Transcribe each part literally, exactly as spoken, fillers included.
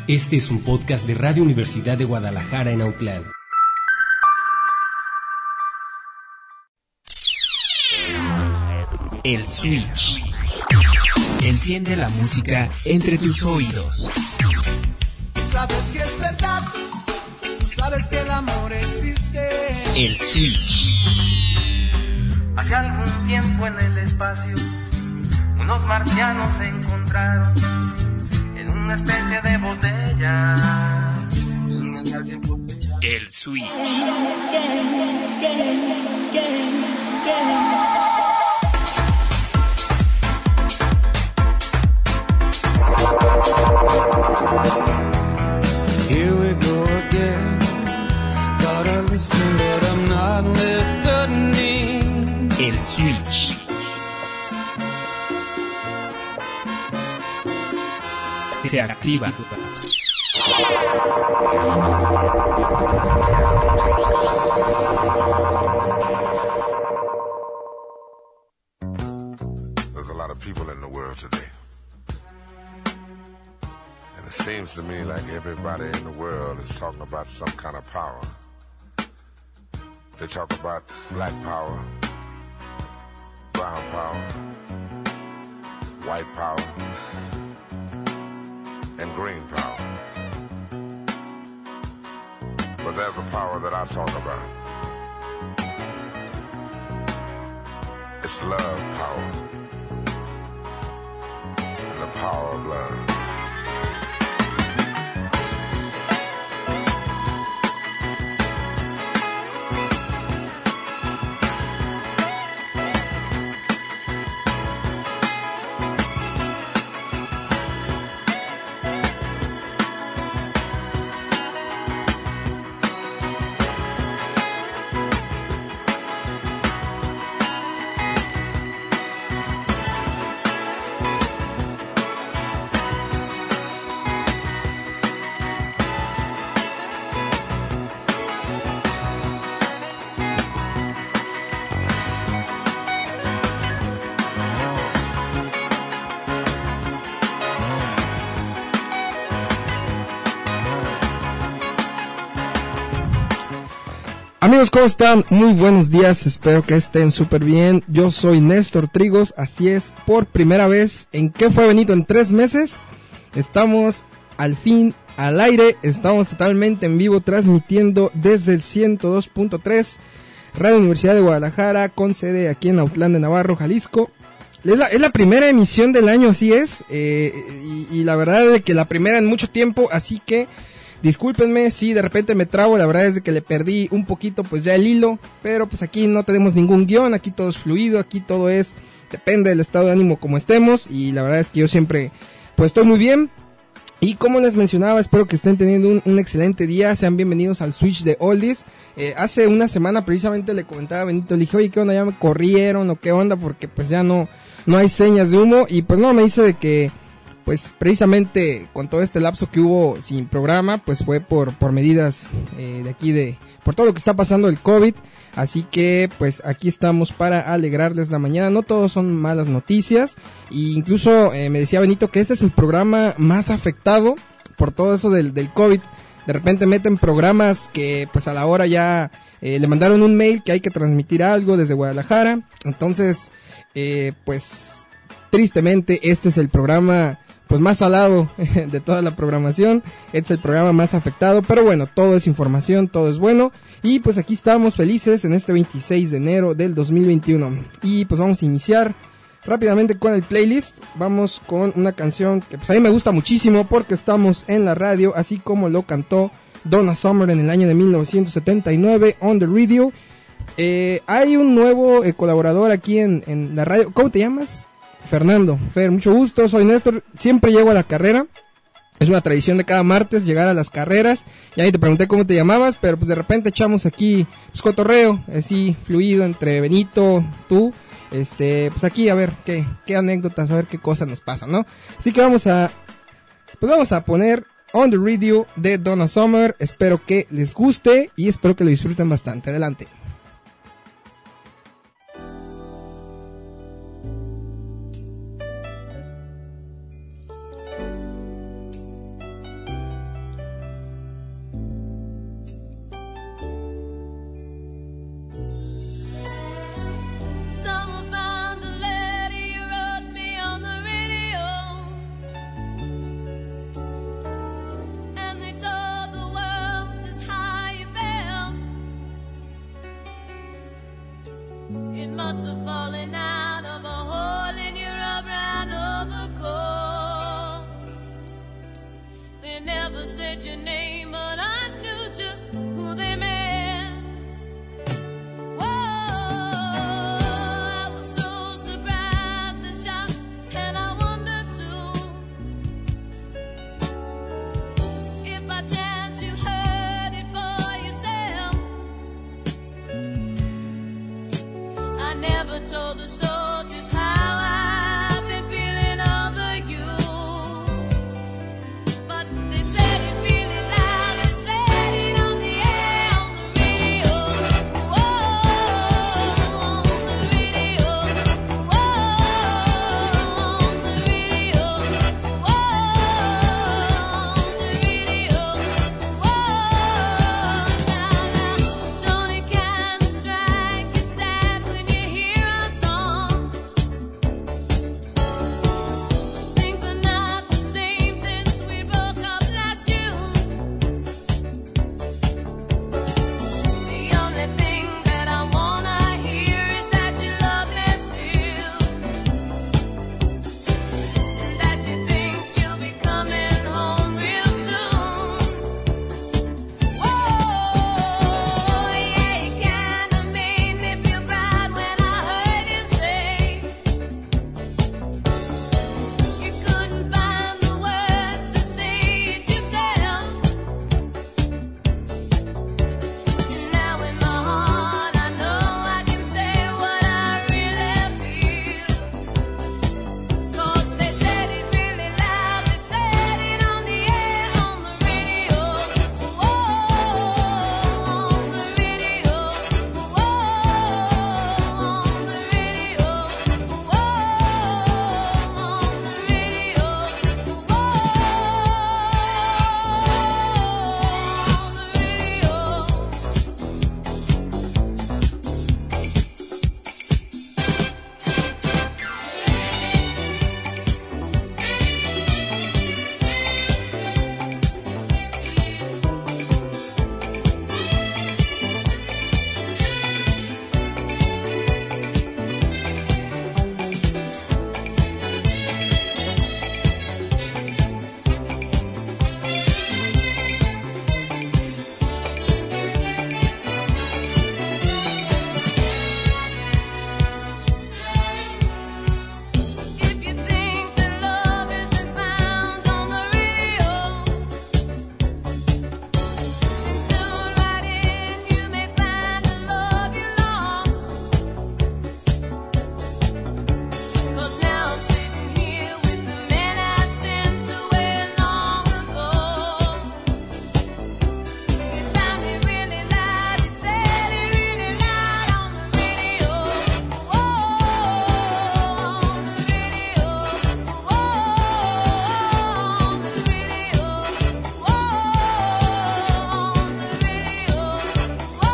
Este es un podcast de Radio Universidad de Guadalajara en Autlán. El Switch. Enciende la música entre tus oídos. Sabes que es verdad, tú sabes que el amor existe. El Switch. Hace algún tiempo en el espacio, unos marcianos se encontraron en una especie de botella. El Switch. Here we go again. Gotta listen, but I'm not listening. El Switch. Se activa. There's a lot of people in the world today. And it seems to me like everybody in the world is talking about some kind of power. They talk about black power, brown power, white power, and green power. But there's a power that I talk about. It's love power. And the power of love. Amigos, ¿cómo están? Muy buenos días, espero que estén súper bien. Yo soy Néstor Trigos, así es, por primera vez en ¿Qué fue Benito? En tres meses, estamos al fin al aire, estamos totalmente en vivo transmitiendo desde el ciento dos punto tres, Radio Universidad de Guadalajara, con sede aquí en Autlán de Navarro, Jalisco. Es la, es la primera emisión del año, así es, eh, y, y la verdad es que la primera en mucho tiempo, así que discúlpenme si de repente me trabo, la verdad es de que le perdí un poquito pues ya el hilo, pero pues aquí no tenemos ningún guión, aquí todo es fluido, aquí todo es, depende del estado de ánimo como estemos, y la verdad es que yo siempre pues estoy muy bien, y como les mencionaba, espero que estén teniendo un, un excelente día, sean bienvenidos al Switch de Oldies. Eh, hace una semana precisamente le comentaba a Benito, le dije, oye, ¿qué onda? ¿Ya me corrieron o qué onda? Porque pues ya no, no hay señas de humo, y pues no, me dice de que pues precisamente con todo este lapso que hubo sin programa, pues fue por por medidas eh, de aquí de, por todo lo que está pasando el COVID, así que pues aquí estamos para alegrarles la mañana, no todos son malas noticias, e incluso eh, me decía Benito que este es el programa más afectado por todo eso del, del COVID, de repente meten programas que pues a la hora ya eh, le mandaron un mail que hay que transmitir algo desde Guadalajara, entonces eh, pues tristemente este es el programa pues más salado de toda la programación, este es el programa más afectado, pero bueno, todo es información, todo es bueno, y pues aquí estamos felices en este veintiséis de enero del dos mil veintiuno, y pues vamos a iniciar rápidamente con el playlist, vamos con una canción que pues a mí me gusta muchísimo porque estamos en la radio, así como lo cantó Donna Summer en el año de mil novecientos setenta y nueve, On The Radio. Eh, hay un nuevo eh, colaborador aquí en, en la radio, ¿cómo te llamas? Fernando. Fer, mucho gusto, soy Néstor, siempre llego a la carrera, es una tradición de cada martes llegar a las carreras, y ahí te pregunté cómo te llamabas, pero pues de repente echamos aquí pues cotorreo, así fluido entre Benito, tú, este, pues aquí a ver qué, qué anécdotas, a ver qué cosas nos pasan, ¿no? Así que vamos a, pues vamos a poner On The Radio de Donna Summer, espero que les guste y espero que lo disfruten bastante, adelante. must have fallen out of a hole in your rubber and overcoat. They never said your name, but I knew just who they meant. Told the soldiers how I've been feeling over you, but they said it really loud. They said it on the air, on the radio. Whoa, on the radio. Whoa, on the radio. Whoa, on the radio. Whoa, now, now, don't it kind of strike you sad when you hear us song? Things are not the same since we broke up last June. The only thing that I wanna hear is that you love me still, and that you think you'll be coming home real soon. Whoa, yeah, it kinda made me feel proud when I heard you say you couldn't find the words to say it yourself. And now in my heart I know I can say what I really feel. 'Cause they said it really loud, they said it on the air, on the radio. Whoa, on the radio. Whoa, on the radio. Whoa, on the radio. Whoa, if you think that love isn't found on the radio, then tune right in, you may find the love you lost. 'Cause now I'm sitting here with the man I sent away long ago. He sounded really loud, he said it really loud on the radio. Whoa, on the radio. Whoa, on the radio. Whoa, on the radio. Whoa,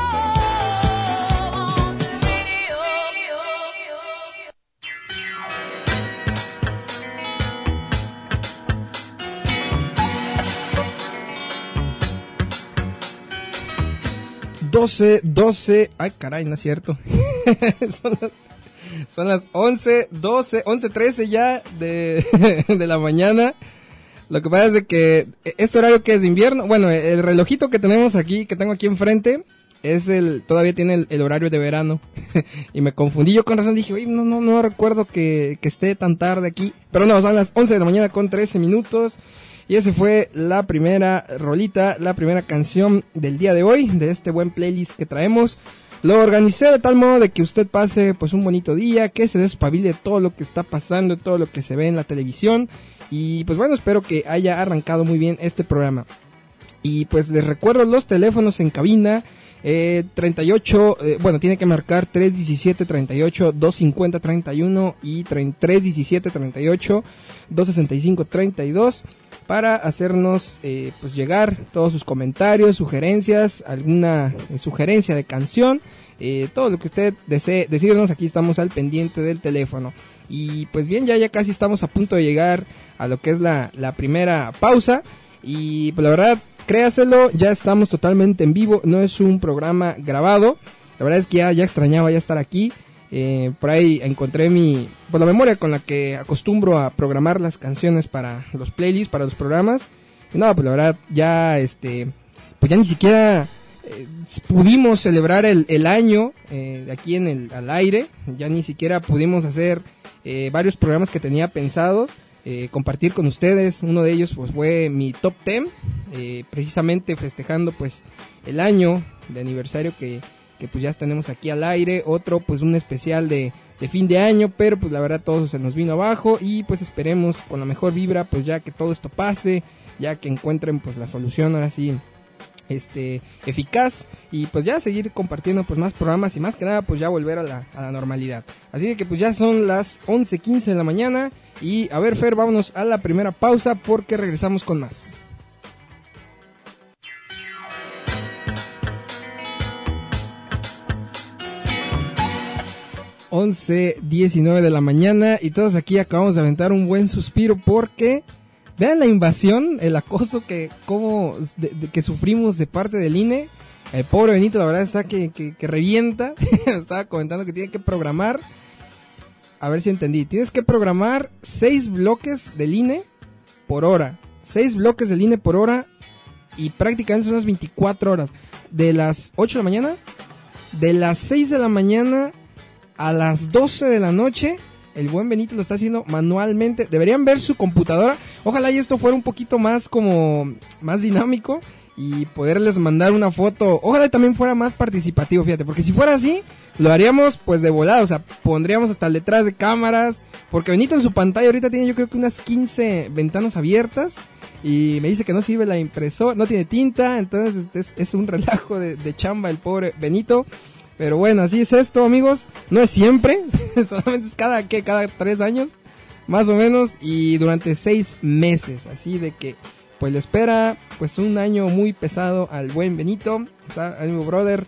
doce, doce, ay caray, no es cierto. son, las, son las once, doce, once, trece ya de, de la mañana. Lo que pasa es de que este horario que es de invierno, bueno, el relojito que tenemos aquí, que tengo aquí enfrente, es el, todavía tiene el, el horario de verano. Y me confundí, yo con razón dije, oye, no, no, no recuerdo que, que esté tan tarde aquí. Pero no, son las once de la mañana con trece minutos. Y esa fue la primera rolita, la primera canción del día de hoy, de este buen playlist que traemos. Lo organicé de tal modo de que usted pase pues un bonito día, que se despabile todo lo que está pasando, todo lo que se ve en la televisión. Y pues bueno, espero que haya arrancado muy bien este programa. Y pues les recuerdo los teléfonos en cabina. Eh, treinta y ocho, eh, bueno, tiene que marcar tres diecisiete, treinta y ocho, doscientos cincuenta, treinta y uno y tres diecisiete, treinta y ocho, doscientos sesenta y cinco, treinta y dos para hacernos eh, pues llegar todos sus comentarios, sugerencias, alguna eh, sugerencia de canción, eh, todo lo que usted desee decirnos. Aquí estamos al pendiente del teléfono. Y pues bien, ya ya casi estamos a punto de llegar a lo que es la, la primera pausa. Y pues la verdad, créaselo, ya estamos totalmente en vivo, no es un programa grabado. La verdad es que ya, ya extrañaba ya estar aquí. Eh, por ahí encontré mi, pues la memoria con la que acostumbro a programar las canciones para los playlists, para los programas. Y no, pues la verdad ya, este, pues ya ni siquiera eh, pudimos celebrar el, el año eh, de aquí en el al aire. Ya ni siquiera pudimos hacer eh, varios programas que tenía pensados. Eh, compartir con ustedes. Uno de ellos pues fue mi top diez, eh, precisamente festejando pues el año de aniversario que, que pues ya tenemos aquí al aire. Otro pues un especial de, de fin de año, pero pues la verdad todo se nos vino abajo y pues esperemos con la mejor vibra pues ya que todo esto pase, ya que encuentren pues la solución ahora sí este eficaz y pues ya seguir compartiendo pues más programas y más que nada pues ya volver a la, a la normalidad. Así que pues ya son las once quince de la mañana y a ver Fer, vámonos a la primera pausa porque regresamos con más. once diecinueve de la mañana y todos aquí acabamos de aventar un buen suspiro porque vean la invasión, el acoso que como de, de, que sufrimos de parte del I N E. El pobre Benito, la verdad está que, que, que revienta. Estaba comentando que tiene que programar. A ver si entendí. Tienes que programar seis bloques del I N E por hora. Seis bloques del I N E por hora. Y prácticamente son unas veinticuatro horas. De las ocho de la mañana. De las seis de la mañana a las doce de la noche. El buen Benito lo está haciendo manualmente. Deberían ver su computadora. Ojalá y esto fuera un poquito más como más dinámico y poderles mandar una foto. Ojalá y también fuera más participativo, fíjate, porque si fuera así lo haríamos pues de volada, o sea, pondríamos hasta el detrás de cámaras, porque Benito en su pantalla ahorita tiene yo creo que unas quince ventanas abiertas y me dice que no sirve la impresora, no tiene tinta, entonces es, es un relajo de, de chamba el pobre Benito. Pero bueno, así es esto, amigos. No es siempre, solamente es cada, ¿qué? Cada tres años, más o menos, y durante seis meses. Así de que, pues le espera, pues un año muy pesado al buen Benito, o sea, al mi brother,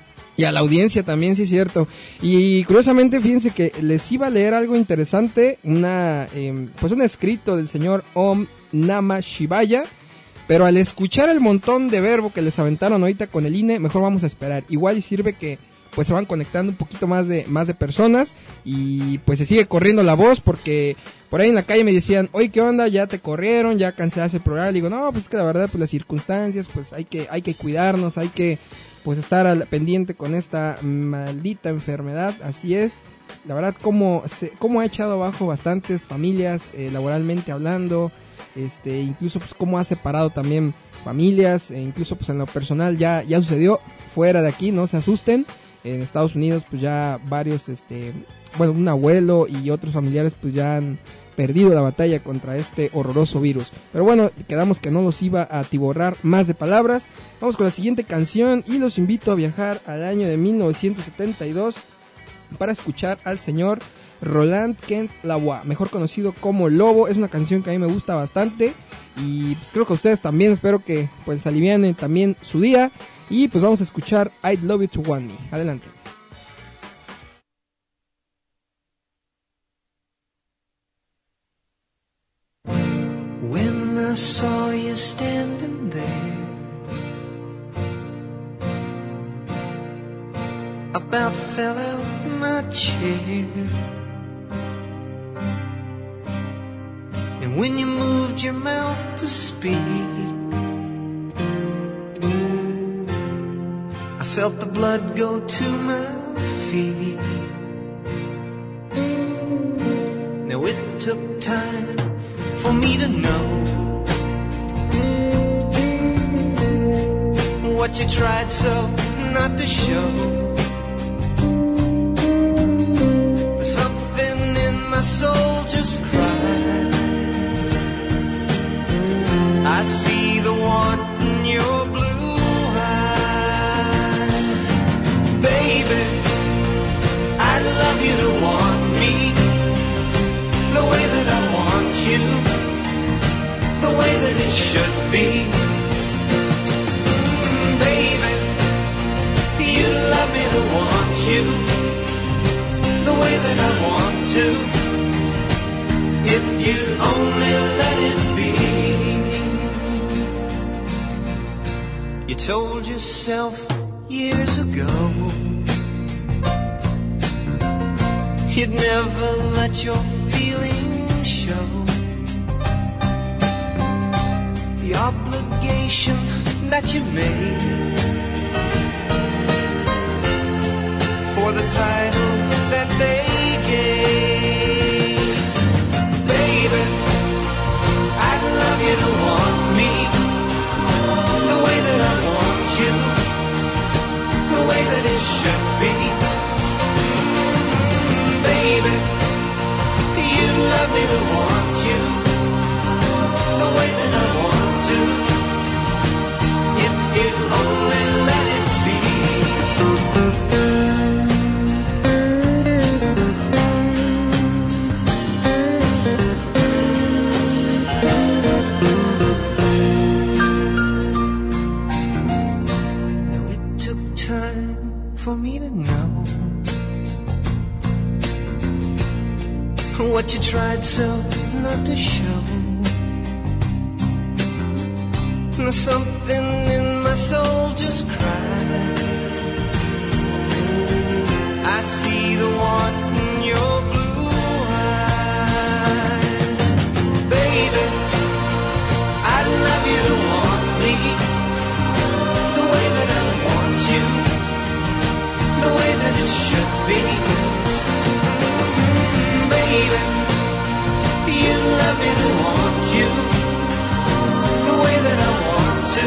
y a la audiencia también, sí es cierto. Y curiosamente, fíjense que les iba a leer algo interesante, una, eh, pues un escrito del señor Om Namah Shivaya. Pero al escuchar el montón de verbo que les aventaron ahorita con el I N E, mejor vamos a esperar. Igual y sirve que pues se van conectando un poquito más de más de personas y pues se sigue corriendo la voz porque por ahí en la calle me decían, oye, ¿qué onda? Ya te corrieron, ya cancelaste el programa. Y digo, no, pues es que la verdad, pues las circunstancias, pues hay que hay que cuidarnos, hay que pues estar al pendiente con esta maldita enfermedad. Así es. La verdad, como se, como ha echado abajo bastantes familias, eh, laboralmente hablando. Este, incluso pues cómo ha separado también familias, e incluso pues en lo personal ya, ya sucedió fuera de aquí, no se asusten. En Estados Unidos pues ya varios, este, bueno, un abuelo y otros familiares pues ya han perdido la batalla contra este horroroso virus. Pero bueno, quedamos que no los iba a atiborrar más de palabras. Vamos con la siguiente canción y los invito a viajar al año de mil novecientos setenta y dos para escuchar al señor Roland Kent Lavoie, mejor conocido como Lobo. Es una canción que a mí me gusta bastante y pues creo que a ustedes también. Espero que pues alivianen también su día y pues vamos a escuchar I'd Love You to Want Me. Adelante. When I saw you standing there, about fell out my chair. And when you moved your mouth to speak, I felt the blood go to my feet. Now it took time for me to know what you tried so not to show. But something in my soul just cried. I see the want in your blue eyes. Baby, I'd love you to want me the way that I want you, the way that it should be. Mm, baby, you'd love me to want you the way that I want to, if you'd only let it be. You told yourself years ago you'd never let your feelings show. The obligation that you made for the title that they gave. Baby, I'd love you to want me the way that I want you, the way that it should be. Mm, baby, you'd love me to want you the way that I want to, if you'd only let it be. For me to know what you tried so not to show. There's something in my soul just cried. I see the want in your blue eyes. Baby, I'd love you to want me the way that I want you, the way that it should be. Mm, baby, you'd love me to want you the way that I want to,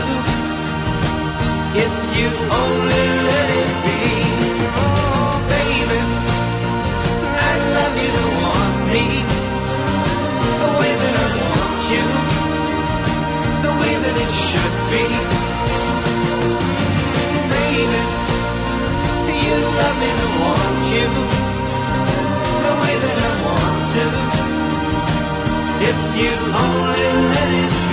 if you only let it be. Oh, baby, I'd love you to want me the way that I want you, the way that it should be. Mm, baby, you'd love me to want you the way that I want to, if you only let it be.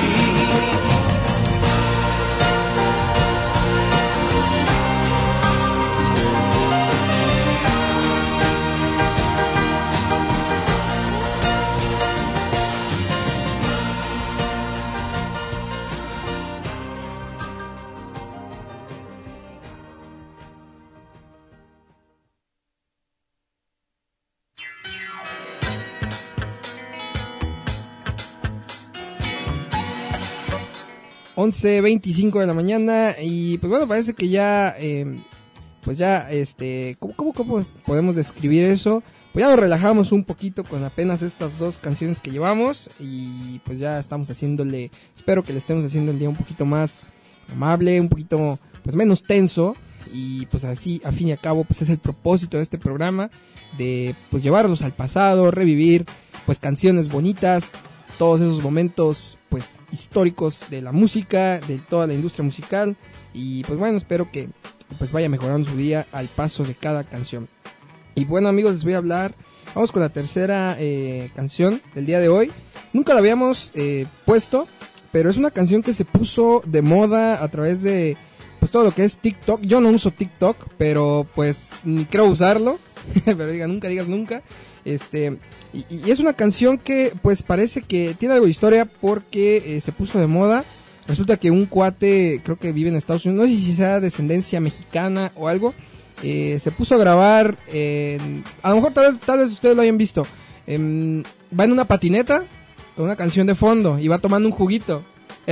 once veinticinco de la mañana y pues bueno, parece que ya eh, pues ya este ¿cómo, cómo, cómo podemos describir eso? Pues ya nos relajamos un poquito con apenas estas dos canciones que llevamos y pues ya estamos haciéndole, espero que le estemos haciendo el día un poquito más amable, un poquito pues menos tenso, y pues así a fin y a cabo pues es el propósito de este programa, de pues llevarlos al pasado, revivir pues canciones bonitas, todos esos momentos pues históricos de la música, de toda la industria musical, y pues bueno, espero que pues vaya mejorando su día al paso de cada canción. Y bueno, amigos, les voy a hablar, vamos con la tercera eh, canción del día de hoy. Nunca la habíamos eh, puesto, pero es una canción que se puso de moda a través de pues todo lo que es TikTok. Yo no uso TikTok, pero pues ni creo usarlo, pero diga, nunca digas nunca. Este, y, y es una canción que pues parece que tiene algo de historia porque eh, se puso de moda. Resulta que un cuate, creo que vive en Estados Unidos, no sé si sea descendencia mexicana o algo, eh, se puso a grabar, eh, a lo mejor tal vez, tal vez ustedes lo hayan visto, eh, va en una patineta con una canción de fondo y va tomando un juguito.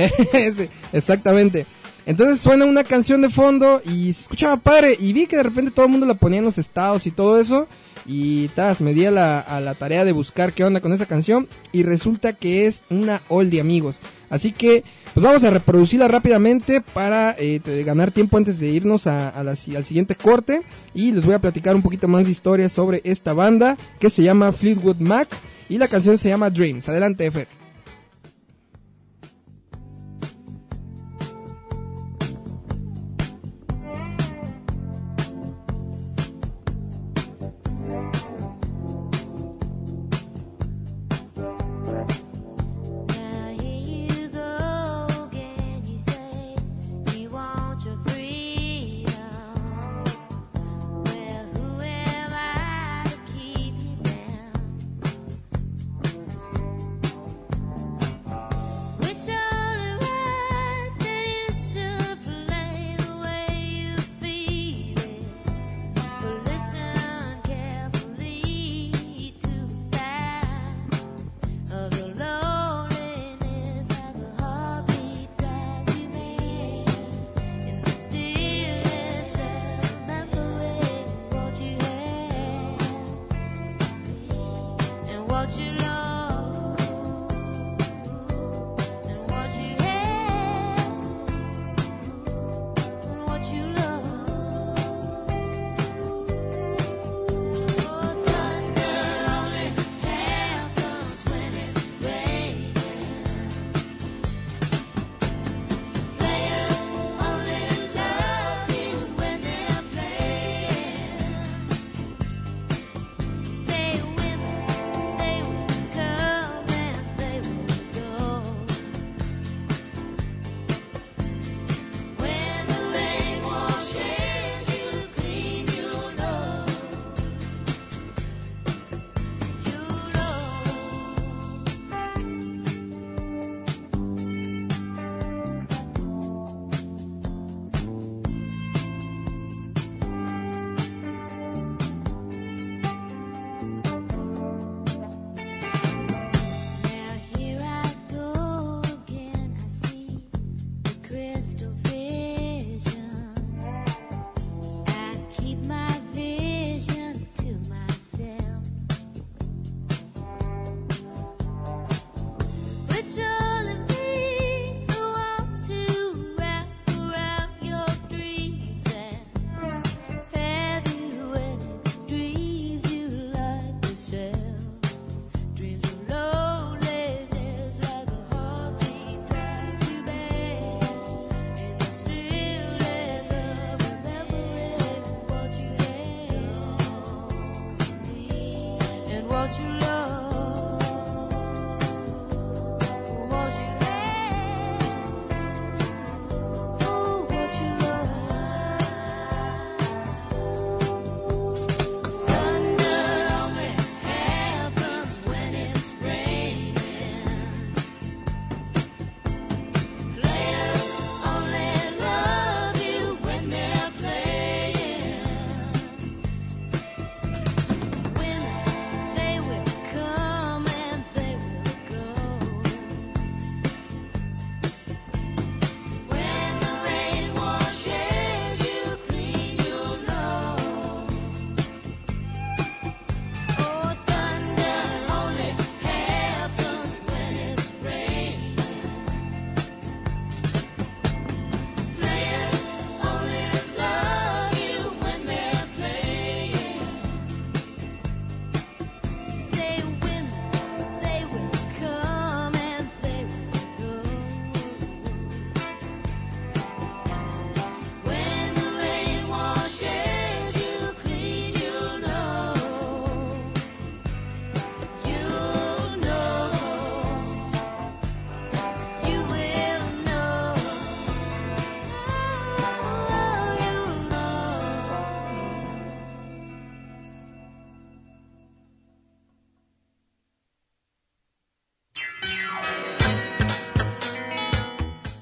Ese, exactamente. Entonces suena una canción de fondo y se escuchaba padre, y vi que de repente todo el mundo la ponía en los estados y todo eso, y tas, me di a la, a la tarea de buscar qué onda con esa canción, y resulta que es una oldie, amigos. Así que pues vamos a reproducirla rápidamente para eh, ganar tiempo antes de irnos a, a la, al siguiente corte, y les voy a platicar un poquito más de historia sobre esta banda que se llama Fleetwood Mac, y la canción se llama Dreams. Adelante, Fer.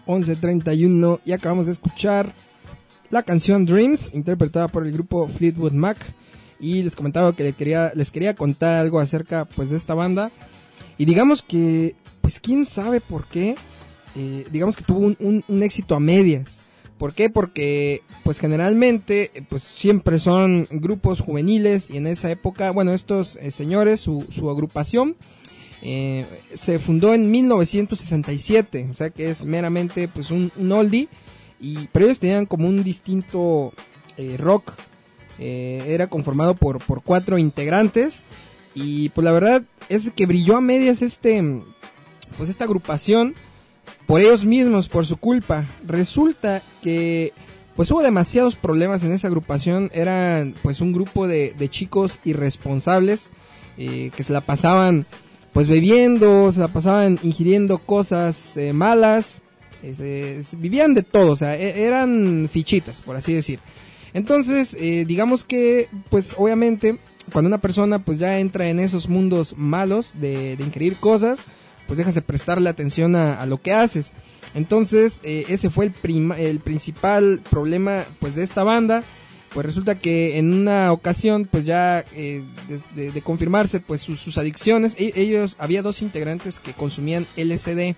once treinta y uno y acabamos de escuchar la canción Dreams, interpretada por el grupo Fleetwood Mac. Y les comentaba que les quería, les quería contar algo acerca pues de esta banda. Y digamos que, pues quién sabe por qué, eh, digamos que tuvo un, un, un éxito a medias. ¿Por qué? Porque pues generalmente pues siempre son grupos juveniles y en esa época, bueno, estos eh, señores, su, su agrupación eh, se fundó en mil novecientos sesenta y siete, o sea que es meramente pues un, un oldie, y, pero ellos tenían como un distinto eh, rock, eh, era conformado por, por cuatro integrantes y pues la verdad es que brilló a medias este, pues esta agrupación. Por ellos mismos, por su culpa. Resulta que pues hubo demasiados problemas en esa agrupación. Eran pues un grupo de, de chicos irresponsables eh, que se la pasaban pues bebiendo, se la pasaban ingiriendo cosas eh, malas, eh, se, se, vivían de todo, o sea, e- eran fichitas, por así decir. Entonces, eh, digamos que pues obviamente cuando una persona pues ya entra en esos mundos malos de, de ingerir cosas, pues dejas de prestarle atención a, a lo que haces. Entonces, eh, ese fue el, prima, el principal problema pues de esta banda. Pues resulta que en una ocasión, pues ya eh, de, de, de confirmarse pues sus, sus adicciones, e- ellos, había dos integrantes que consumían L S D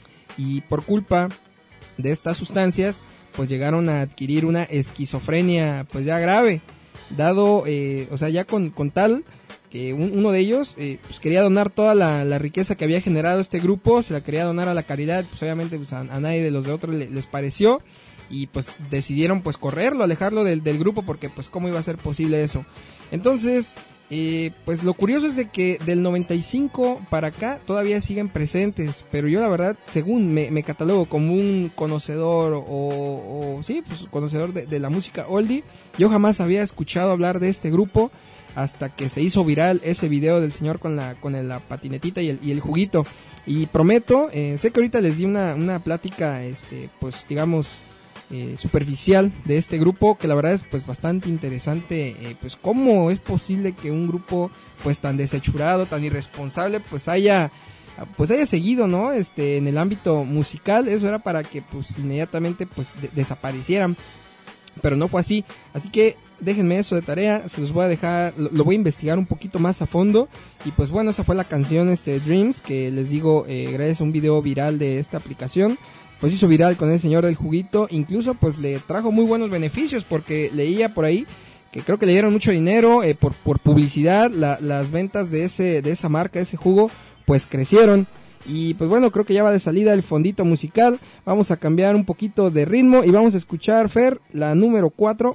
y por culpa de estas sustancias, pues llegaron a adquirir una esquizofrenia pues ya grave, dado, eh, o sea, ya con, con tal que un, uno de ellos eh, pues quería donar toda la, la riqueza que había generado este grupo, se la quería donar a la caridad, pues obviamente pues a, a nadie de los de otros le, les pareció y pues decidieron pues correrlo, alejarlo del, del grupo porque pues cómo iba a ser posible eso. Entonces eh, pues lo curioso es de que del noventa y cinco para acá todavía siguen presentes, pero yo la verdad según me, me catalogo como un conocedor o, o sí pues conocedor de, de la música oldie, yo jamás había escuchado hablar de este grupo hasta que se hizo viral ese video del señor con la con el, la patinetita y el, y el juguito. Y prometo, eh, sé que ahorita les di una, una plática, este, pues digamos, eh, superficial de este grupo, que la verdad es pues bastante interesante, eh, pues cómo es posible que un grupo pues tan desechurado, tan irresponsable, pues haya pues haya seguido, ¿no? Este, en el ámbito musical. Eso era para que pues inmediatamente pues de- desaparecieran, pero no fue así. Así que déjenme eso de tarea, se los voy a dejar, lo, lo voy a investigar un poquito más a fondo. Y pues bueno, esa fue la canción este Dreams, que les digo, eh, gracias a un video viral de esta aplicación, pues hizo viral con el señor del juguito. Incluso pues le trajo muy buenos beneficios, porque leía por ahí que creo que le dieron mucho dinero eh, por, por publicidad. La, las ventas de ese de esa marca, de ese jugo, pues crecieron. Y pues bueno, creo que ya va de salida el fondito musical. Vamos a cambiar un poquito de ritmo y vamos a escuchar, Fer, la número cuatro.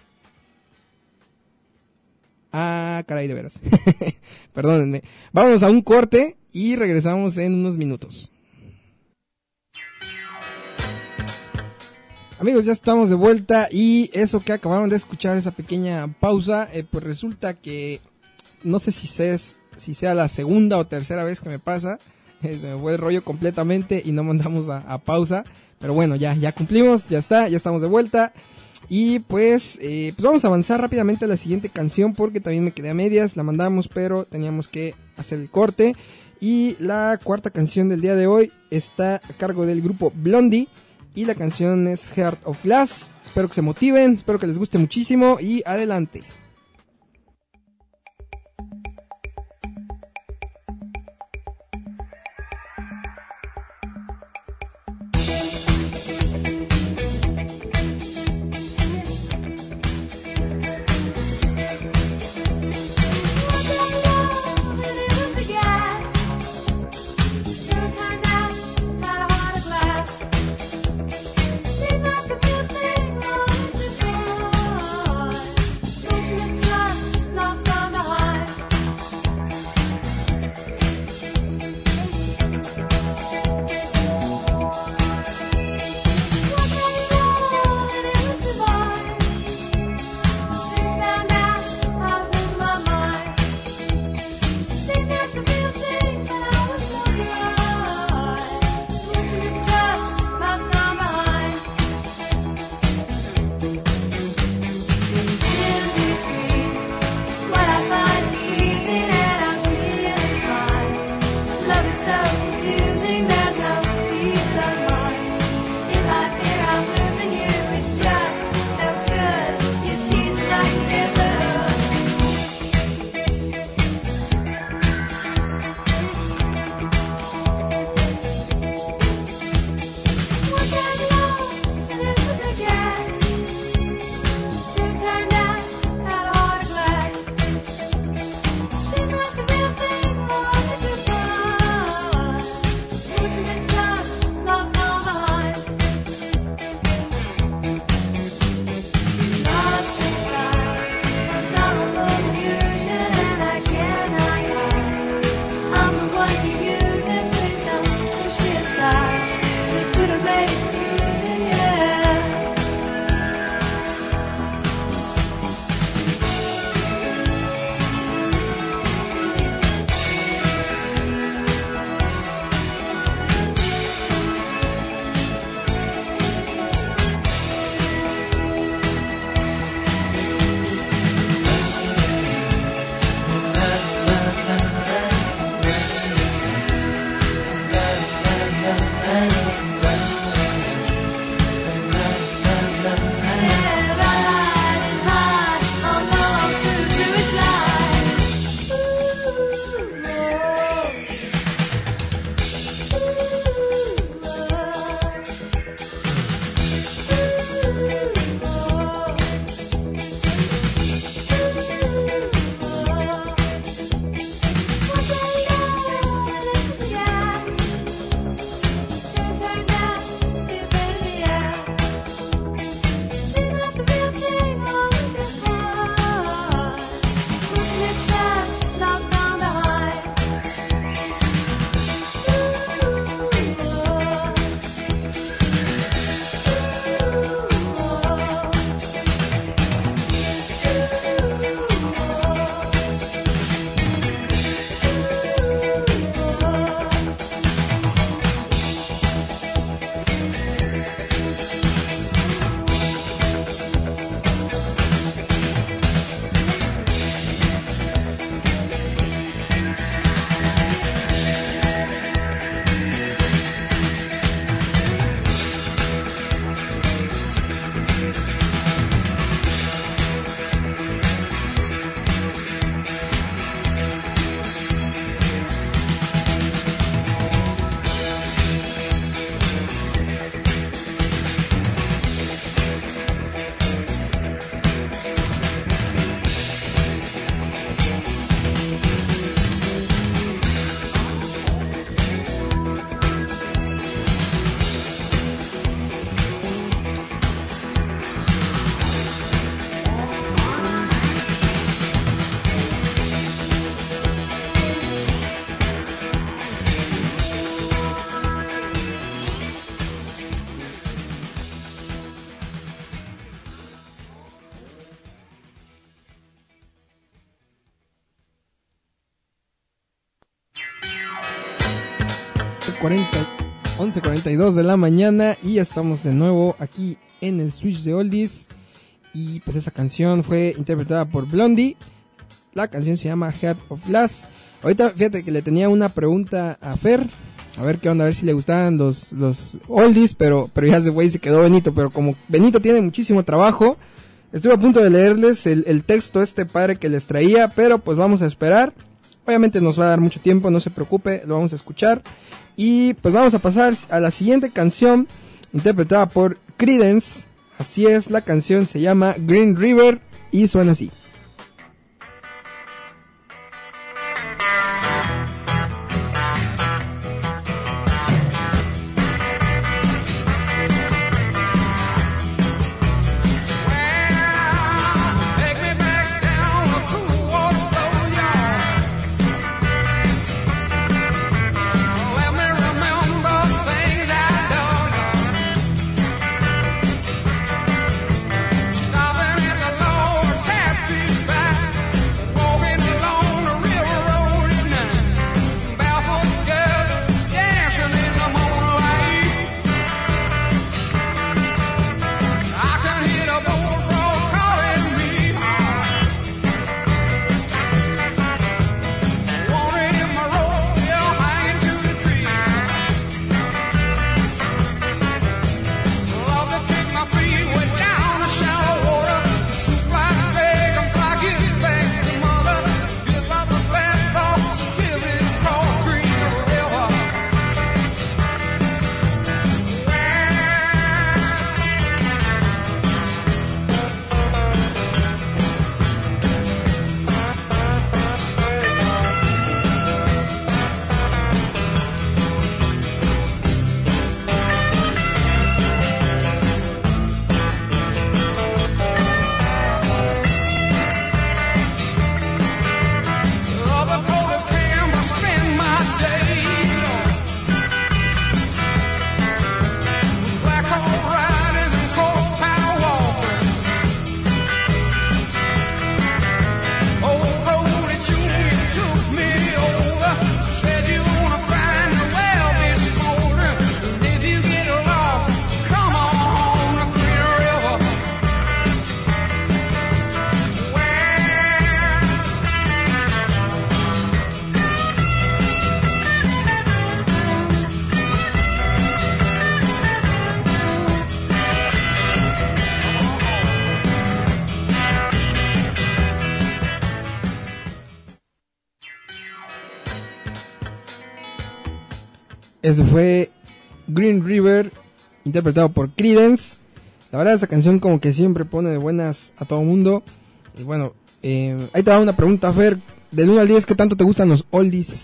Ah, caray, de veras. Perdónenme. Vámonos a un corte y regresamos en unos minutos. Amigos, ya estamos de vuelta y eso que acabaron de escuchar, esa pequeña pausa, eh, pues resulta que no sé si sea, si sea la segunda o tercera vez que me pasa. Eh, se me fue el rollo completamente y no mandamos a, a pausa. Pero bueno, ya, ya cumplimos, ya está, ya estamos de vuelta. Y pues, eh, pues vamos a avanzar rápidamente a la siguiente canción, porque también me quedé a medias, la mandamos pero teníamos que hacer el corte. Y la cuarta canción del día de hoy está a cargo del grupo Blondie y la canción es Heart of Glass. Espero que se motiven, espero que les guste muchísimo y adelante. Don't you once cuarenta y dos de la mañana y ya estamos de nuevo aquí en el Switch de Oldies. Y pues esa canción fue interpretada por Blondie. La canción se llama Heart of Glass. Ahorita fíjate que le tenía una pregunta a Fer, a ver qué onda, a ver si le gustaban los, los oldies, pero, pero ya se fue y se quedó Benito. Pero como Benito tiene muchísimo trabajo, estuve a punto de leerles el, el texto este padre que les traía, pero pues vamos a esperar. Obviamente nos va a dar mucho tiempo, no se preocupe, lo vamos a escuchar. Y pues vamos a pasar a la siguiente canción, interpretada por Creedence. Así es, la canción se llama Green River y suena así. Ese fue Green River, interpretado por Creedence. La verdad, esa canción como que siempre pone de buenas a todo mundo. Y bueno, eh, ahí te va una pregunta, Fer. Del uno al diez, ¿qué tanto te gustan los oldies?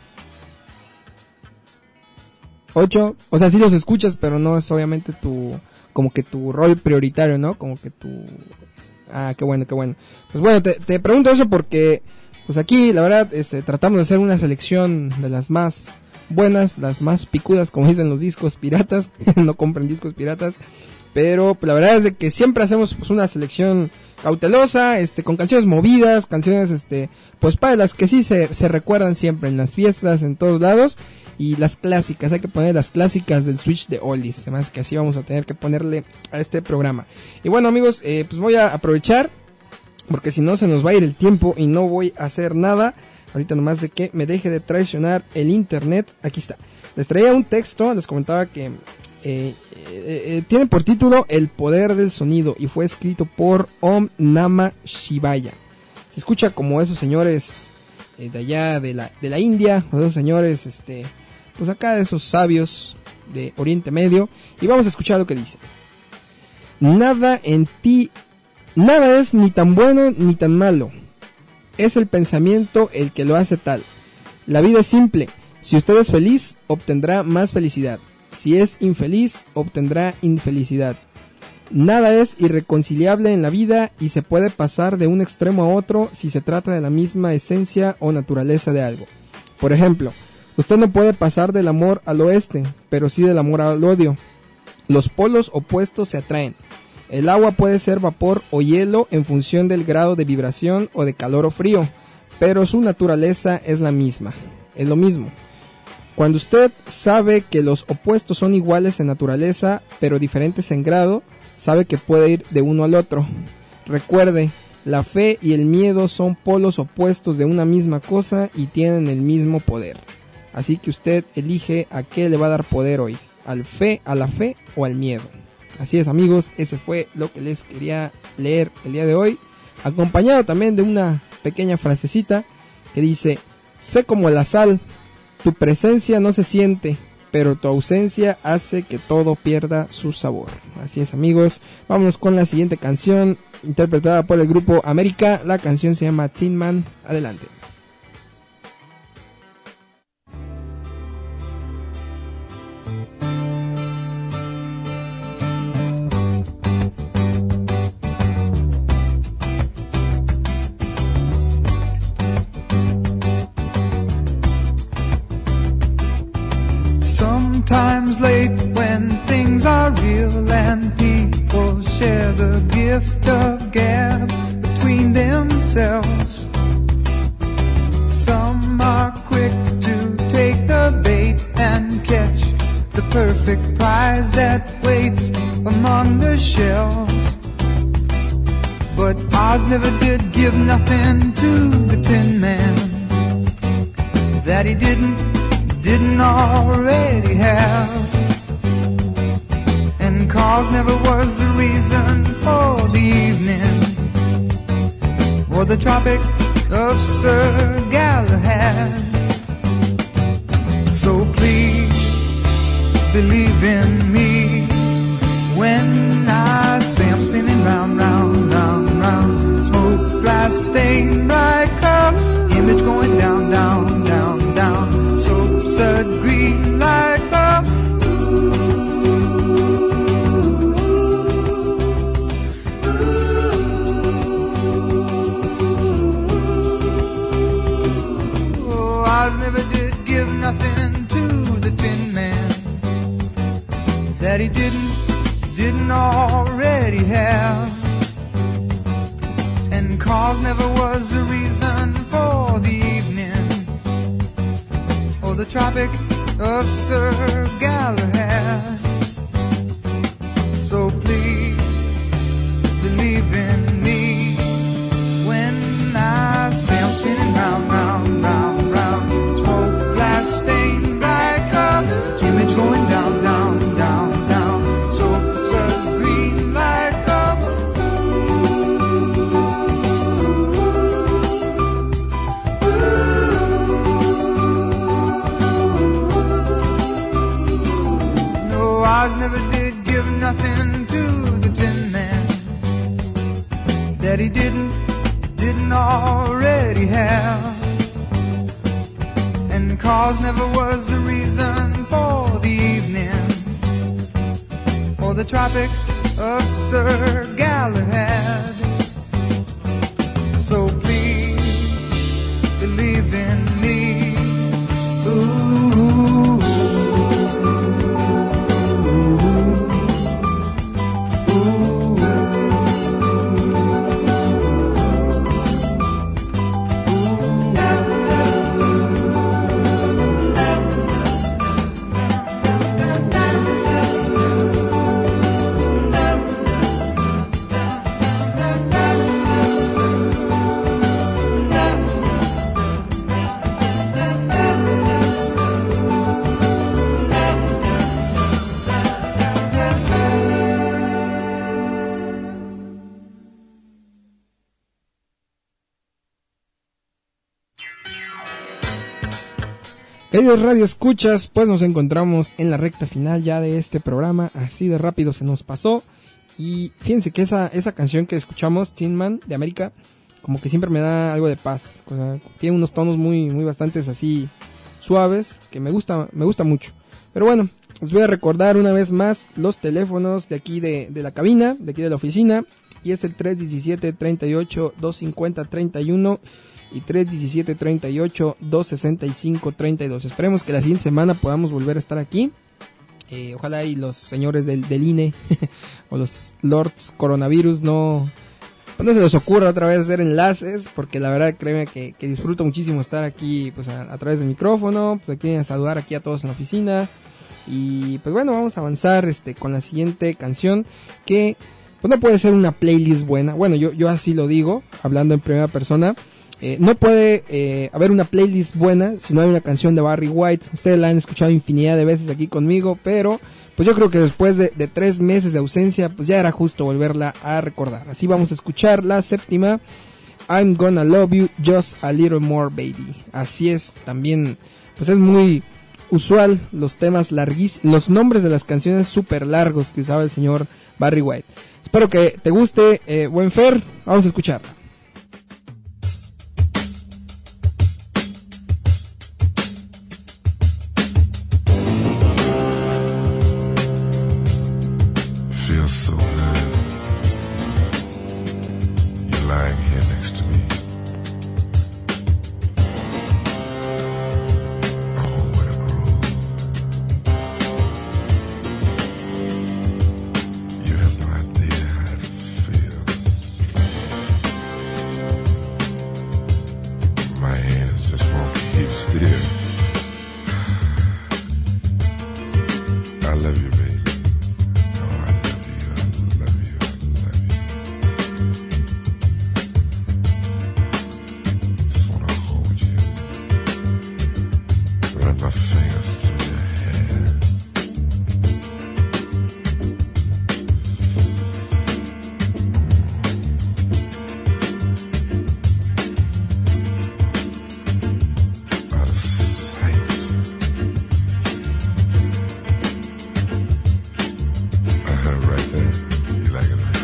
ocho. O sea, sí los escuchas, pero no es obviamente tu, como que tu rol prioritario, ¿no? Como que tu... Ah, qué bueno, qué bueno. Pues bueno, te, te pregunto eso porque, pues aquí, la verdad, este, tratamos de hacer una selección de las más buenas, las más picudas, como dicen los discos piratas. No compren discos piratas. Pero pues, la verdad es de que siempre hacemos pues una selección cautelosa, este, con canciones movidas, canciones, este, pues para las que sí se, se recuerdan siempre en las fiestas, en todos lados. Y las clásicas, hay que poner las clásicas del Switch de Oldies. Además que así vamos a tener que ponerle a este programa. Y bueno, amigos, eh, pues voy a aprovechar, porque si no se nos va a ir el tiempo y no voy a hacer nada. Ahorita nomás de que me deje de traicionar el internet. Aquí está. Les traía un texto, les comentaba que eh, eh, eh, tiene por título El Poder del Sonido y fue escrito por Om Namah Shivaya. Se escucha como esos señores eh, de allá de la, de la India, o esos señores, este, pues acá de esos sabios de Oriente Medio. Y vamos a escuchar lo que dice. Nada en ti, nada es ni tan bueno ni tan malo. Es el pensamiento el que lo hace tal. La vida es simple. Si usted es feliz, obtendrá más felicidad. Si es infeliz, obtendrá infelicidad. Nada es irreconciliable en la vida y se puede pasar de un extremo a otro si se trata de la misma esencia o naturaleza de algo. Por ejemplo, usted no puede pasar del amor al oeste, pero sí del amor al odio. Los polos opuestos se atraen. El agua puede ser vapor o hielo en función del grado de vibración o de calor o frío, pero su naturaleza es la misma, es lo mismo. Cuando usted sabe que los opuestos son iguales en naturaleza, pero diferentes en grado, sabe que puede ir de uno al otro. Recuerde, la fe y el miedo son polos opuestos de una misma cosa y tienen el mismo poder. Así que usted elige a qué le va a dar poder hoy, al fe, a la fe o al miedo. Así es, amigos, ese fue lo que les quería leer el día de hoy, acompañado también de una pequeña frasecita que dice: sé como la sal, tu presencia no se siente, pero tu ausencia hace que todo pierda su sabor. Así es, amigos, vámonos con la siguiente canción, interpretada por el grupo América. La canción se llama Tin Man. Adelante. Sometimes late when things are real and people share the gift of gab between themselves. Some are quick to take the bait and catch the perfect prize that waits among the shells. But Oz never did give nothing to the Tin Man that he didn't didn't already have, and cause never was the reason for the evening or the Tropic of Sir Galahad. So please believe in me when I say I'm spinning round, round, round, round, smoke glass stained bright color, image going down, down, down, down. Soapsuds green like love. Oh, Oz never did give nothing to the Tin Man that he didn't, didn't already have, and cause never was the reason for the evening or the Tropic of Sir Galahad. So please believe in me when I say I'm spinning round, round, round, round. Smoke glass stained bright color, image going down, down, down, down. Soapsuds green like gold. Oz never did give nothing to the Tin Man that he didn't, didn't already have, and cause never was the reason for the evening or the Tropic of Sir Galahad. So please believe in me. Ooh. Queridos Radio Escuchas, pues nos encontramos en la recta final ya de este programa, así de rápido se nos pasó. Y fíjense que esa, esa canción que escuchamos, Tin Man de América, como que siempre me da algo de paz. O sea, tiene unos tonos muy, muy bastantes así suaves, que me gusta, me gusta mucho. Pero bueno, les voy a recordar una vez más los teléfonos de aquí de, de la cabina, de aquí de la oficina. Y es el tres diecisiete, treinta y ocho, doscientos cincuenta, treinta y uno y tres diecisiete, treinta y ocho, doscientos sesenta y cinco, treinta y dos. Esperemos que la siguiente semana podamos volver a estar aquí. Eh, ojalá y los señores del, del I N E o los Lords Coronavirus no, pues no se les ocurra otra vez hacer enlaces, porque la verdad créeme que, que disfruto muchísimo estar aquí pues a, a través del micrófono, pues aquí a saludar aquí a todos en la oficina. Y pues bueno, vamos a avanzar este con la siguiente canción, que pues no puede ser una playlist buena. Bueno, yo, yo así lo digo, hablando en primera persona. Eh, no puede eh, haber una playlist buena si no hay una canción de Barry White. Ustedes la han escuchado infinidad de veces aquí conmigo, pero pues yo creo que después de, de tres meses de ausencia, pues ya era justo volverla a recordar. Así vamos a escuchar la séptima, I'm Gonna Love You Just a Little More Baby. Así es, también pues es muy usual los temas larguísimos, los nombres de las canciones súper largos que usaba el señor Barry White. Espero que te guste, eh, buen Fer, vamos a escucharla. Feels so good. You're lying here next to me. Oh, what a groove. You have no idea how it feels. My hands just won't keep still. I love you, baby. My fingers through your hair. Out of sight. Uh-huh, right there. You like it right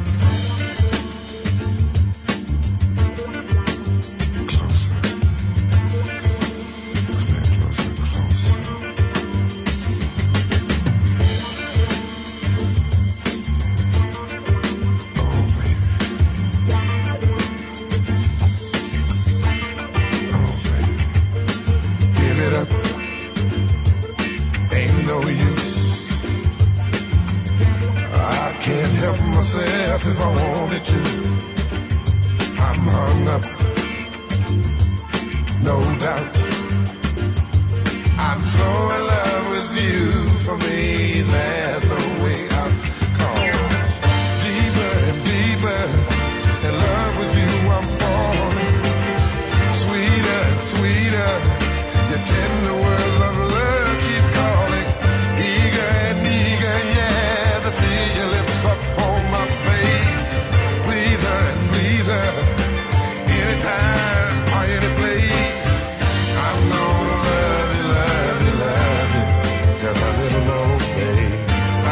there. Closer. Myself if I wanted to. I'm hung up, no doubt. I'm so in love with you. For me, there's no way out. Cause deeper and deeper in love with you, I'm falling. Sweeter and sweeter, your tender words of love keep calling. Eager and eager, yeah, to feel your lips up on my face. Please her and please her, anytime or any place. I'm gonna love you, love you, love you, just a little more, babe.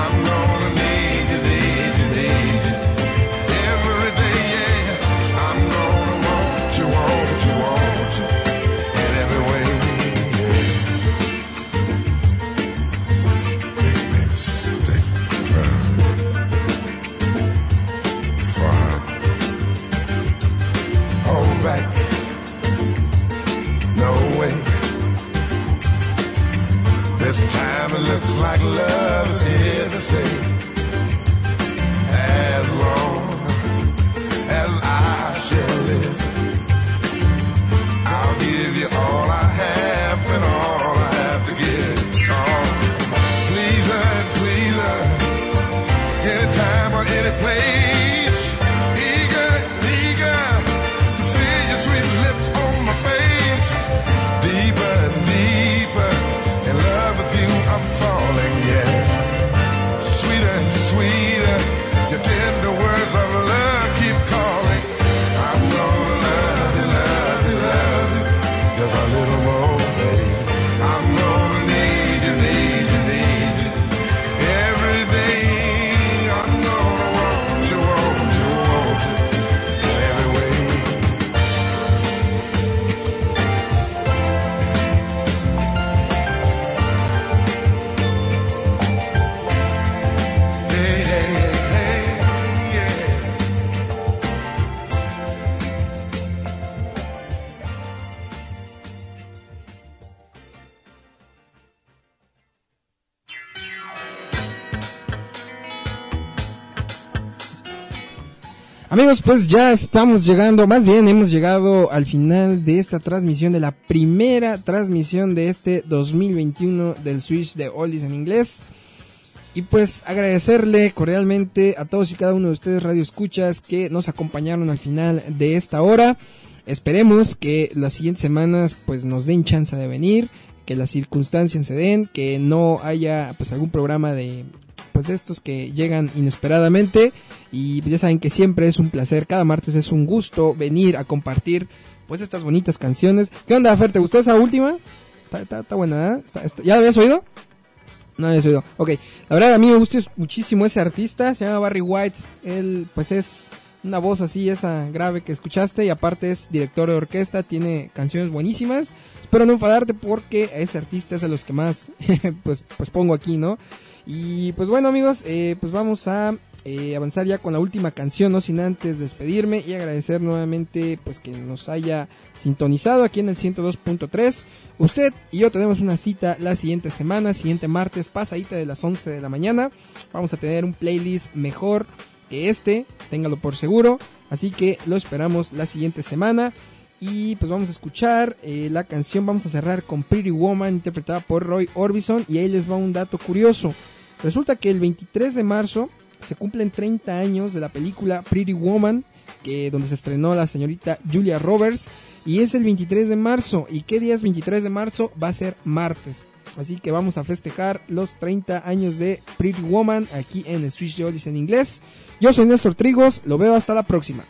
Amigos, pues ya estamos llegando, más bien hemos llegado al final de esta transmisión, de la primera transmisión de este dos mil veintiuno del Switch de Oldies en inglés. Y pues agradecerle cordialmente a todos y cada uno de ustedes radioescuchas que nos acompañaron al final de esta hora. Esperemos que las siguientes semanas pues nos den chance de venir, que las circunstancias se den, que no haya pues algún programa de pues de estos que llegan inesperadamente. Y ya saben que siempre es un placer, cada martes es un gusto venir a compartir pues estas bonitas canciones. ¿Qué onda, Fer? ¿Te gustó esa última? Está, está, está buena, ¿eh? Está, está... ¿Ya la habías oído? No habías oído. Ok, la verdad a mí me gusta muchísimo ese artista, se llama Barry White. Él pues es una voz así, esa grave que escuchaste, y aparte es director de orquesta, tiene canciones buenísimas. Espero no enfadarte porque ese artista es de los que más pues, pues pongo aquí, ¿no? Y pues bueno, amigos, eh, pues vamos a eh, avanzar ya con la última canción, no sin antes despedirme y agradecer nuevamente pues que nos haya sintonizado aquí en el ciento dos punto tres. Usted y yo tenemos una cita la siguiente semana, siguiente martes, pasadita de las once de la mañana. Vamos a tener un playlist mejor que este, téngalo por seguro, así que lo esperamos la siguiente semana. Y pues vamos a escuchar eh, la canción, vamos a cerrar con Pretty Woman, interpretada por Roy Orbison. Y ahí les va un dato curioso. Resulta que el veintitrés de marzo se cumplen treinta años de la película Pretty Woman, que donde se estrenó la señorita Julia Roberts, y es el veintitrés de marzo. ¿Y qué día es veintitrés de marzo? Va a ser martes. Así que vamos a festejar los treinta años de Pretty Woman aquí en el Switch de Oldies en inglés. Yo soy Néstor Trigos, lo veo hasta la próxima.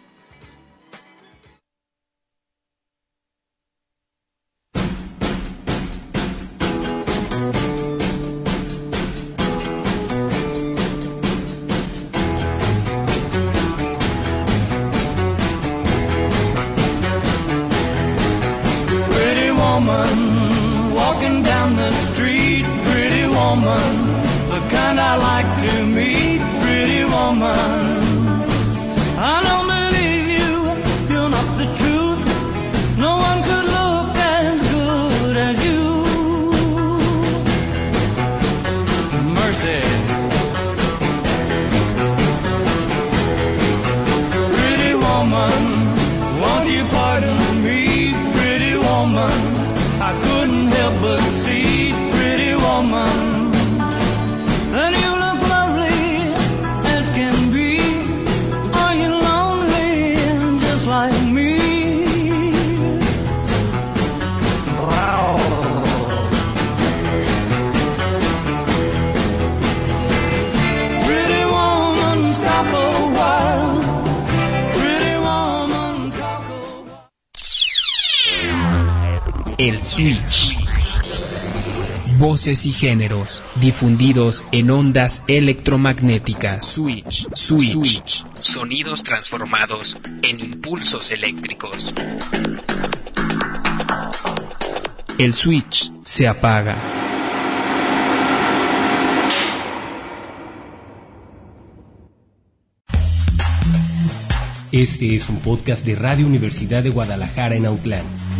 Walking down the street, pretty woman, the kind I like to meet, pretty woman. I don't believe you, you're not the truth. No one could look as good as you. Mercy. Pretty woman, won't you pardon me, pretty woman? I couldn't help but see, pretty woman, that you look lovely as can be. Are you lonely just like me? Wow. Pretty woman, stop a while. Pretty woman, talk a while. El Switch. Voces y géneros difundidos en ondas electromagnéticas. Switch. Switch. Switch. Sonidos transformados en impulsos eléctricos. El switch se apaga. Este es un podcast de Radio Universidad de Guadalajara en Autlán.